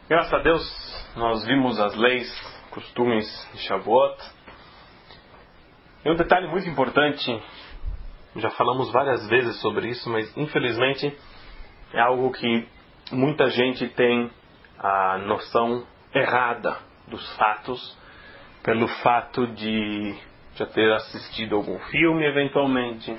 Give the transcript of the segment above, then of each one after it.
Graças a Deus, nós vimos as leis, costumes de Shavuot. E um detalhe muito importante, já falamos várias vezes sobre isso, mas infelizmente é algo que muita gente tem a noção errada dos fatos, pelo fato de já ter assistido algum filme eventualmente,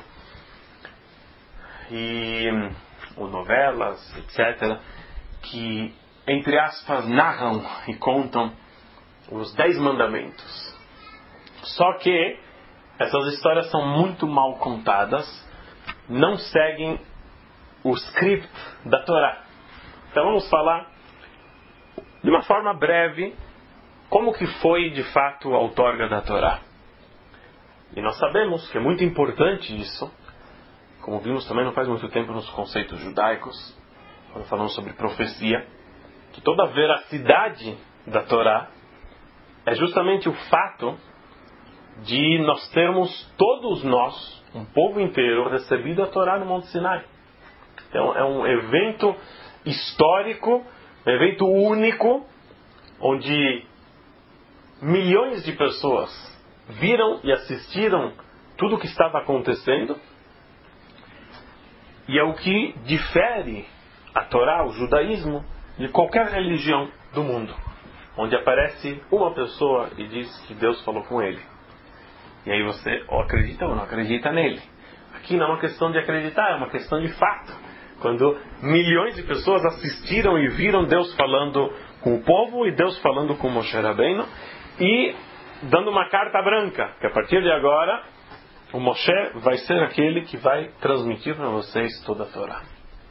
ou novelas, etc., que, entre aspas, narram e contam os 10 mandamentos. Só que essas histórias são muito mal contadas, não seguem o script da Torá. Então vamos falar de uma forma breve como que foi de fato a outorga da Torá. E nós sabemos que é muito importante isso, como vimos também não faz muito tempo nos conceitos judaicos, quando falamos sobre profecia, que toda a veracidade da Torá é justamente o fato de nós termos, todos nós, um povo inteiro, recebido a Torá no Monte Sinai. Então é um evento histórico, um evento único, onde milhões de pessoas viram e assistiram tudo o que estava acontecendo, e é o que difere a Torá, o judaísmo, de qualquer religião do mundo, onde aparece uma pessoa e diz que Deus falou com ele. E aí você ou acredita ou não acredita nele. Aqui não é uma questão de acreditar, é uma questão de fato. Quando milhões de pessoas assistiram e viram Deus falando com o povo e Deus falando com Moshe Rabbeinu e dando uma carta branca, que a partir de agora o Moshe vai ser aquele que vai transmitir para vocês toda a Torá.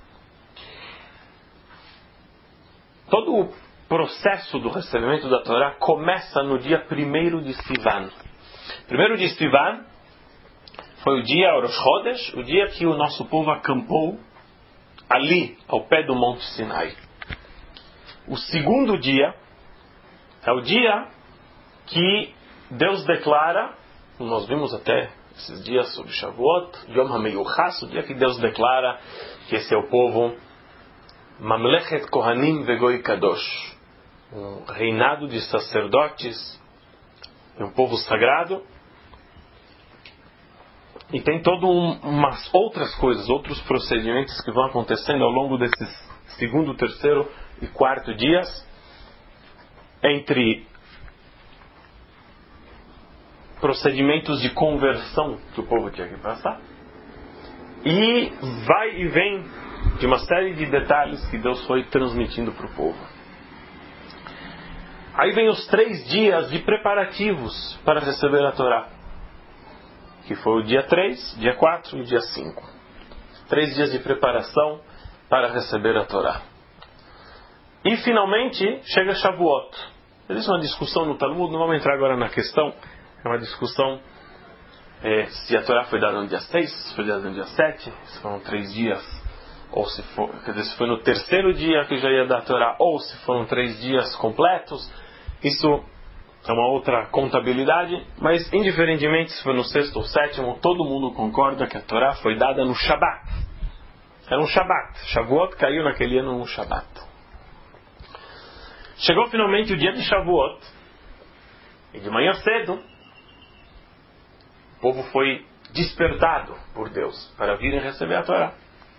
Todo o processo do recebimento da Torá começa no dia 1º de Sivan. 1º de Sivan foi o dia Rosh Chodesh, o dia que o nosso povo acampou ali, ao pé do Monte Sinai. O segundo dia é o dia que Deus declara, nós vimos até esses dias sobre Shavuot, Yom HaMeyuchas, o dia que Deus declara que esse é o povo Mamlechet Kohanim Vegoi Kadosh, um reinado de sacerdotes, um povo sagrado. E tem todas umas outras coisas, outros procedimentos que vão acontecendo ao longo desses 2º, 3º e 4º dias, entre procedimentos de conversão que o povo tinha que passar, e vai e vem de uma série de detalhes que Deus foi transmitindo para o povo. Aí vem os 3 dias de preparativos para receber a Torá, que foi o dia 3, dia 4 e o dia 5. 3 dias de preparação para receber a Torá. E finalmente chega Shavuot. Existe uma discussão no Talmud, não vamos entrar agora na questão, é uma discussão se a Torá foi dada no dia 6, se foi dada no dia 7, se foram 3 dias, ou se foi no 3º dia que já ia dar a Torá, ou se foram 3 dias completos. Isso é uma outra contabilidade, mas indiferentemente se foi no 6º ou 7º, todo mundo concorda que a Torá foi dada no Shabat. Era um Shabat. Shavuot caiu naquele ano no Shabat. Chegou finalmente o dia de Shavuot, e de manhã cedo o povo foi despertado por Deus para virem receber a Torá.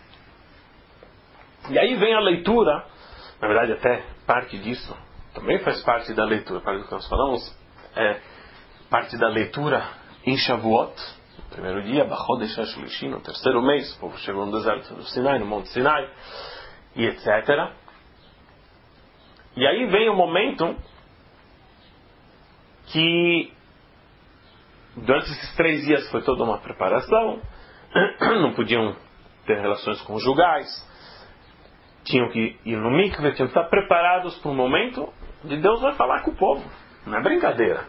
E aí vem a leitura, na verdade até parte disso também faz parte da leitura, para o que nós falamos, parte da leitura em Shavuot, no 1º dia, Bachodesh HaShlishi, no 3º mês, o povo chegou no deserto do Sinai, no Monte Sinai, e etc. E aí vem o momento que durante esses 3 dias foi toda uma preparação, não podiam ter relações conjugais, tinham que ir no mikve, tinham que estar preparados para o momento de Deus vai falar com o povo. Não é brincadeira.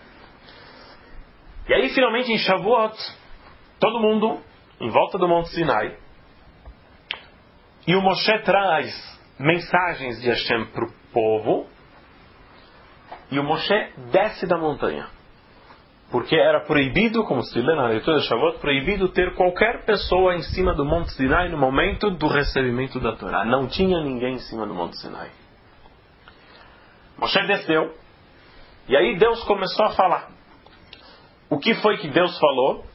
E aí finalmente em Shavuot, todo mundo em volta do Monte Sinai, e o Moshe traz mensagens de Hashem para o povo, e o Moshe desce da montanha. Porque era proibido, como se lê na leitura de Shavuot, proibido ter qualquer pessoa em cima do Monte Sinai no momento do recebimento da Torá. Não tinha ninguém em cima do Monte Sinai. Moshe desceu. E aí Deus começou a falar. O que foi que Deus falou?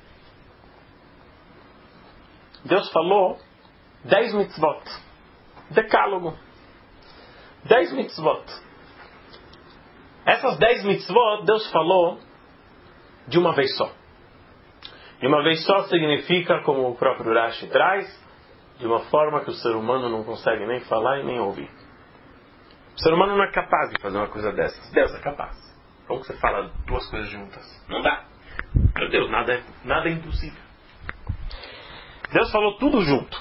Deus falou 10 mitzvot. Decálogo. 10 mitzvot. Essas 10 mitzvot, Deus falou de uma vez só. De uma vez só significa, como o próprio Rashi traz, de uma forma que o ser humano não consegue nem falar e nem ouvir. O ser humano não é capaz de fazer uma coisa dessas. Deus é capaz. Como que você fala duas coisas juntas? Não dá. Meu Deus, nada é impossível. Deus falou tudo junto.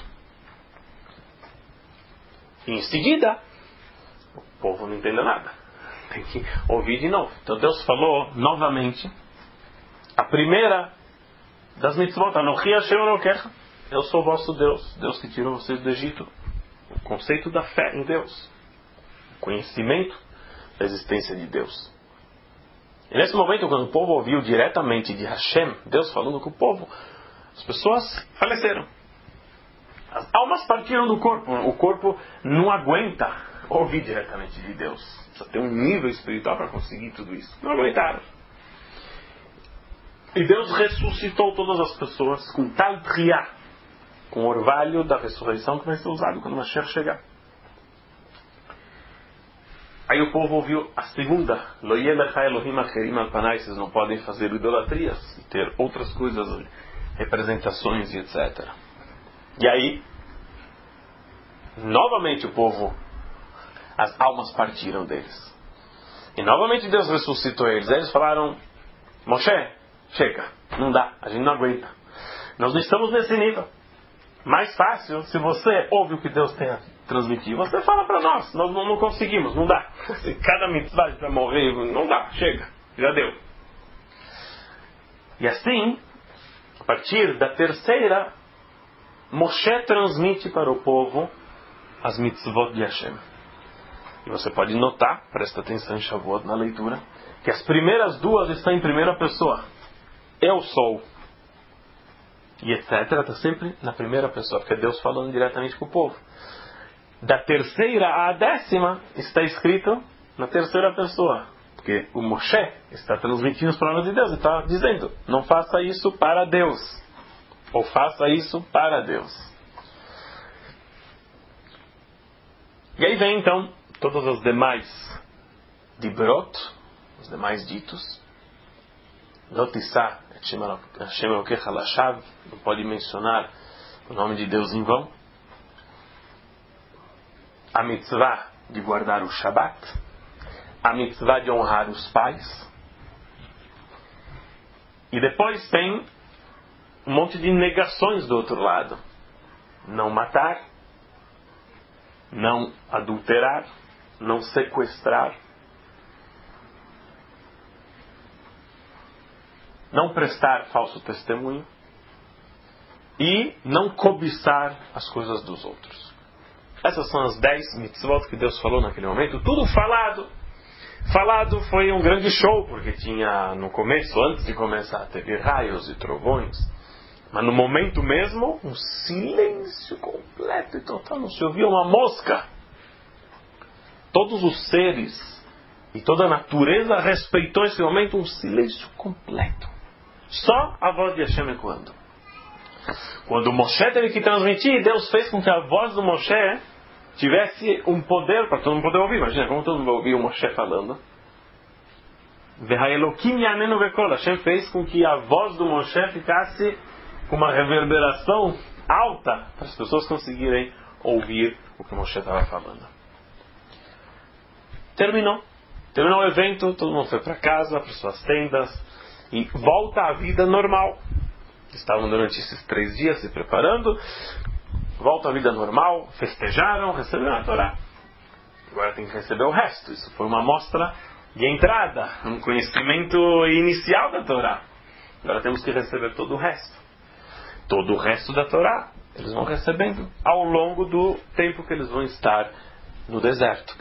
E em seguida, o povo não entendeu nada. Tem que ouvir de novo. Então Deus falou novamente a primeira das mitzvot. Anochi Hashem Elokecha. Eu sou o vosso Deus. Deus que tirou vocês do Egito. O conceito da fé em Deus. O conhecimento da existência de Deus. E nesse momento, quando o povo ouviu diretamente de Hashem, Deus falando com o povo, as pessoas faleceram. As almas partiram do corpo. O corpo não aguenta ouvir diretamente de Deus. Precisa ter um nível espiritual para conseguir tudo isso. Não aguentaram. E Deus ressuscitou todas as pessoas com tal triá, com o orvalho da ressurreição que vai ser usado quando o Mashiach chegar. Aí o povo ouviu a segunda. Lo yelecha Elohim acherim al panai. Vocês não podem fazer idolatrias e ter outras coisas, representações e etc. E aí, novamente o povo, as almas partiram deles. E novamente Deus ressuscitou eles. Aí eles falaram, Moshe, chega, não dá, a gente não aguenta. Nós não estamos nesse nível. Mais fácil, se você ouve o que Deus tem a transmitir, você fala para nós não conseguimos, não dá. Cada mitzvah para morrer, não dá, chega, já deu. E assim, a partir da terceira, Moshe transmite para o povo as mitzvot de Hashem. E você pode notar, presta atenção em Shavuot na leitura, que as primeiras duas estão em primeira pessoa. Eu sou. E etc. Está sempre na primeira pessoa, porque é Deus falando diretamente com o povo. Da terceira à 10ª está escrito na terceira pessoa. Porque o Moshe está transmitindo as palavras de Deus. Ele está dizendo, não faça isso para Deus. Ou faça isso para Deus. E aí vem então todas as demais dibrot, os demais ditos. Notissá, Hashem Elokecha Lashav, não pode mencionar o nome de Deus em vão. A mitzvah de guardar o Shabat. A mitzvah de honrar os pais. E depois tem um monte de negações do outro lado. Não matar. Não adulterar. Não sequestrar. Não prestar falso testemunho. E não cobiçar as coisas dos outros. Essas são as 10 mitzvot que Deus falou naquele momento. Tudo falado. Falado foi um grande show, porque tinha no começo, antes de começar, teve raios e trovões. Mas no momento mesmo, um silêncio completo e total. Não se ouvia uma mosca. Todos os seres e toda a natureza respeitou esse momento, um silêncio completo. Só a voz de Hashem ecoando. Quando Moshe teve que transmitir, Deus fez com que a voz do Moshe tivesse um poder para todo mundo poder ouvir. Imagina como todo mundo vai ouvir o Moshe falando. Hashem fez com que a voz do Moshe ficasse com uma reverberação alta para as pessoas conseguirem ouvir o que Moshe estava falando. Terminou o evento, todo mundo foi para casa, para suas tendas e volta à vida normal. Estavam durante esses 3 dias se preparando, volta à vida normal, festejaram, receberam a Torá. Agora tem que receber o resto. Isso foi uma amostra de entrada, um conhecimento inicial da Torá. Agora temos que receber todo o resto. Todo o resto da Torá eles vão recebendo ao longo do tempo que eles vão estar no deserto.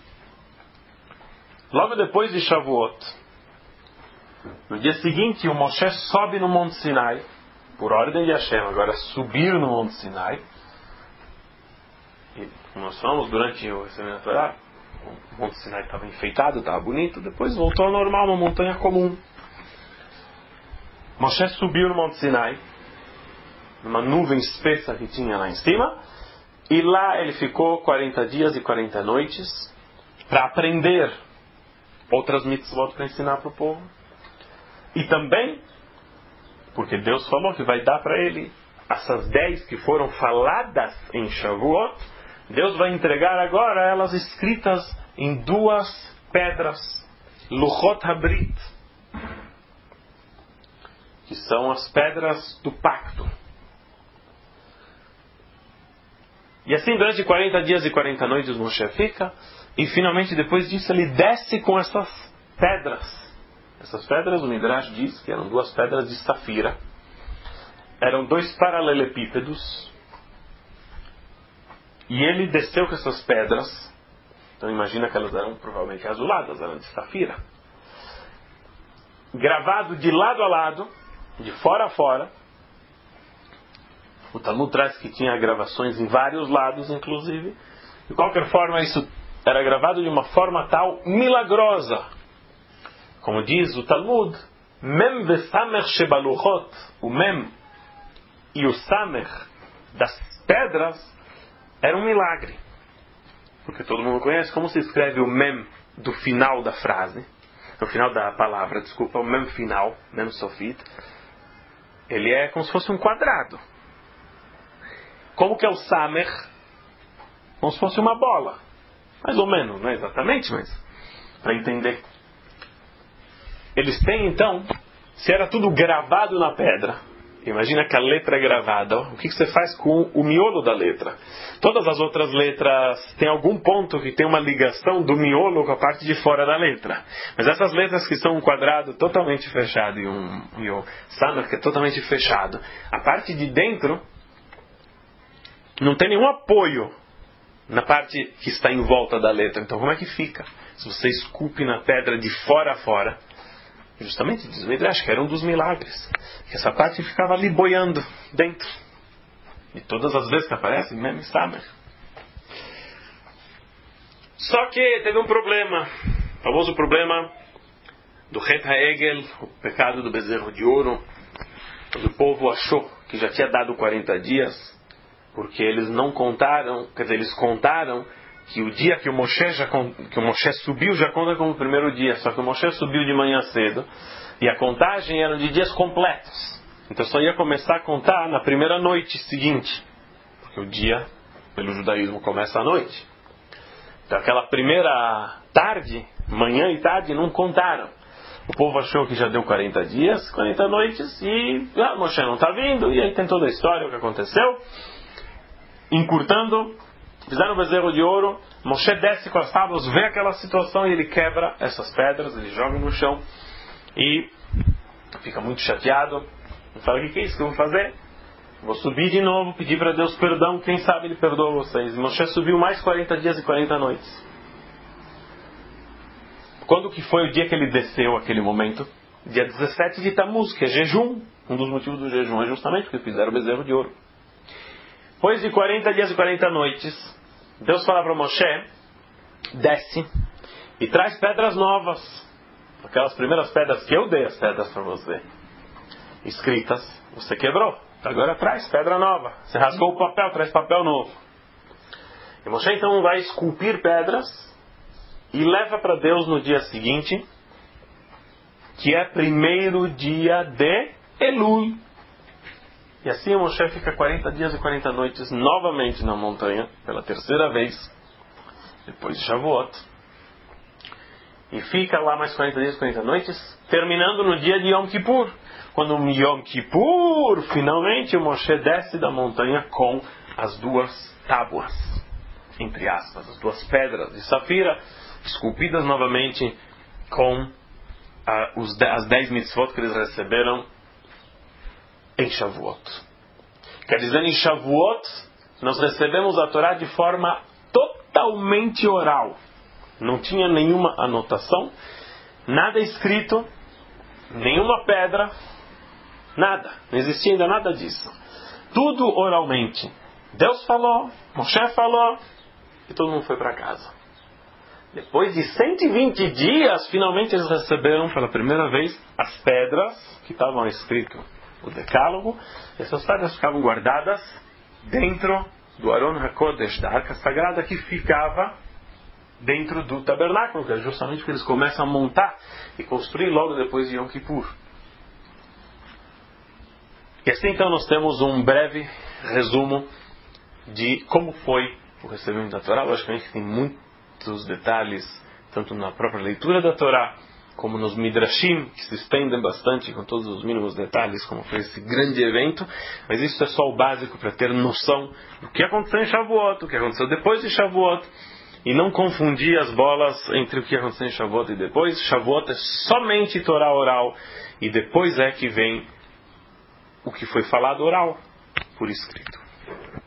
Logo depois de Shavuot, no dia seguinte, o Moshe sobe no Monte Sinai, por ordem de Hashem, agora subir no Monte Sinai. E como nós falamos durante o recebimento da Torá, O Monte Sinai estava enfeitado, estava bonito. Depois voltou ao normal, uma montanha comum. Moshe subiu no Monte Sinai, numa nuvem espessa que tinha lá em cima, e lá ele ficou 40 dias e 40 noites para aprender outras mitzvot para ensinar para o povo. E também porque Deus falou que vai dar para ele essas 10 que foram faladas em Shavuot. Deus vai entregar agora elas escritas em 2 pedras, Luchot Habrit, que são as pedras do pacto. E assim durante 40 dias e 40 noites Moshe fica, e finalmente depois disso ele desce com essas pedras. Essas pedras, o Midrash diz que eram 2 pedras de safira. Eram 2 paralelepípedos. E ele desceu com essas pedras. Então imagina que elas eram provavelmente azuladas, eram de safira. Gravado de lado a lado, de fora a fora. O Talmud traz que tinha gravações em vários lados, inclusive. De qualquer forma, isso era gravado de uma forma tal milagrosa. Como diz o Talmud, Mem vesamech shebaluchot, o Mem e o Samech das pedras era um milagre. Porque todo mundo conhece como se escreve o Mem do final da frase, do final da palavra, desculpa, o Mem final, Mem Sofit. Ele é como se fosse um quadrado. Como que é o Samech? Como se fosse uma bola. Mais ou menos, não é exatamente, mas para entender. Eles têm então, se era tudo gravado na pedra, imagina que a letra é gravada, o que você faz com o miolo da letra? Todas as outras letras têm algum ponto que tem uma ligação do miolo com a parte de fora da letra. Mas essas letras que são um quadrado totalmente fechado e o Samech que é totalmente fechado, a parte de dentro não tem nenhum apoio na parte que está em volta da letra. Então como é que fica? Se você esculpe na pedra de fora a fora, justamente diz o Midrash que era um dos milagres, que essa parte ficava ali boiando dentro. E todas as vezes que aparece, mesmo Samech. Só que teve um problema, o famoso problema do Het HaEgel, o pecado do bezerro de ouro, quando o povo achou que já tinha dado 40 dias, porque eles não contaram, quer dizer, eles contaram que o dia que o Moshe subiu já conta como o primeiro dia, só que o Moshe subiu de manhã cedo, e a contagem era de dias completos. Então só ia começar a contar na primeira noite seguinte, porque o dia, pelo judaísmo, começa à noite. Então aquela primeira tarde, manhã e tarde, não contaram. O povo achou que já deu 40 dias, 40 noites, e Moshe não está vindo, e aí tem toda a história, o que aconteceu. Encurtando, fizeram o bezerro de ouro, Moshe desce com as tábuas, vê aquela situação e ele quebra essas pedras, ele joga no chão e fica muito chateado. Ele fala, o que é isso que eu vou fazer? Vou subir de novo, pedir para Deus perdão, quem sabe ele perdoa vocês. E Moshe subiu mais 40 dias e 40 noites. Quando que foi o dia que ele desceu, aquele momento? Dia 17 de Tammuz, que é jejum. Um dos motivos do jejum é justamente porque fizeram o bezerro de ouro. Depois de 40 dias e 40 noites, Deus fala para Moshe, desce e traz pedras novas. Aquelas primeiras pedras que eu dei as pedras para você, escritas, você quebrou. Agora traz pedra nova. Você rasgou o papel, traz papel novo. E Moshe então vai esculpir pedras e leva para Deus no dia seguinte, que é primeiro dia de Elul. E assim Moshe fica 40 dias e 40 noites novamente na montanha, pela terceira vez, depois de Shavuot. E fica lá mais 40 dias e 40 noites, terminando no dia de Yom Kippur. Quando no Yom Kippur, finalmente, o Moshe desce da montanha com as 2 tábuas, entre aspas, as 2 pedras de safira, esculpidas novamente com as 10 mitzvot que eles receberam em Shavuot. Quer dizer, em Shavuot, nós recebemos a Torá de forma totalmente oral. Não tinha nenhuma anotação, nada escrito, nenhuma pedra, nada. Não existia ainda nada disso. Tudo oralmente. Deus falou, Moshe falou, e todo mundo foi para casa. Depois de 120 dias, finalmente eles receberam pela primeira vez as pedras que estavam escritas, o Decálogo. Essas pedras ficavam guardadas dentro do Aron HaKodesh, da Arca Sagrada, que ficava dentro do tabernáculo, que é justamente que eles começam a montar e construir logo depois de Yom Kippur. E assim então nós temos um breve resumo de como foi o recebimento da Torá. Logicamente tem muitos detalhes, tanto na própria leitura da Torá, como nos Midrashim, que se estendem bastante com todos os mínimos detalhes, como foi esse grande evento. Mas isso é só o básico para ter noção do que aconteceu em Shavuot, o que aconteceu depois de Shavuot, e não confundir as bolas entre o que aconteceu em Shavuot e depois. Shavuot é somente Torá oral, e depois é que vem o que foi falado oral, por escrito.